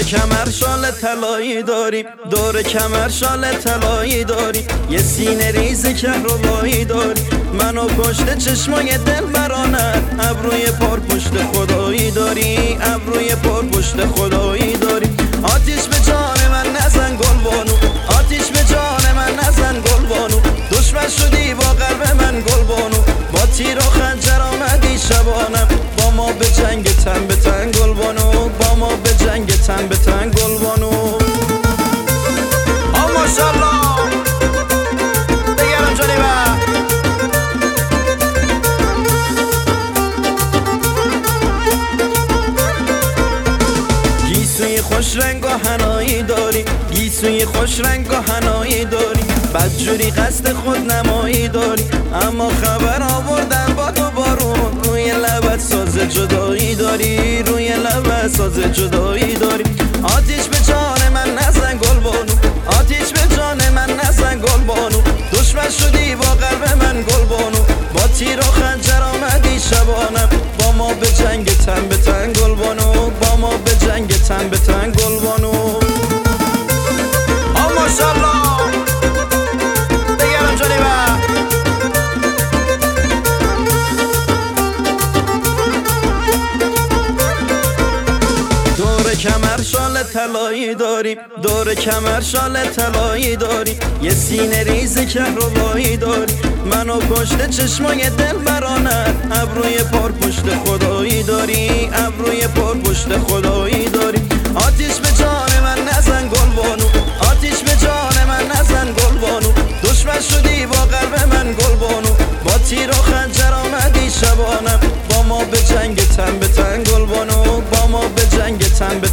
کمر شال طلایی داری، دور کمر شال طلایی داری، یه سینه ریز کهربایی داری، منو پشت چشمای دل برانت، ابروی پر پشت خدایی داری، ابروی پر پشت خدایی داری. آتیش به جان من نزن گلبانو، آتیش به جان من نزن گلبانو، دشمن شدی با قلب من گلبانو، با تیر و خنجر آمدی شبانم، با ما به جنگ تن به تن گلبانو، با ما به جنگ تن به تن گلبانو. ماشاءالله بگرم جانی با گیسوی خوش رنگ و حنایی داری، گیسوی خوش رنگ و حنایی داری، بدجوری قصد خود نمایی داری، اما خبر آوردن با تو بارون، روی لبت ساز جدایی داری، روی لبت ساز جدایی داری. آتیش به جان من نزن گلبانو، آتیش به جان من نزن گلبانو، دشمن شدی با قلب من گلبانو، با تیر و خنجر آمدی شبانم، با ما به جنگ تن به تن گلبانو، با ما به جنگ تن به تن گلبانو. ماشاءالله بگرم جانی با دور کمر شال طلایی داری، دور کمر شال طلایی داری، یه سینه ریز کهربایی داری، منو پشت چشمای دل برانت، ابروی پر پشت خدایی داری، ابروی پر پشت خدایی داری. آتیش به جان من نزن گلبانو، آتیش به جان من نزن گلبانو، دشمن شدی با قلب من گلبانو، با تیر و خنجر آمدی شبانم، با ما به جنگ تن به تن گلبانو، با ما به جنگ تن به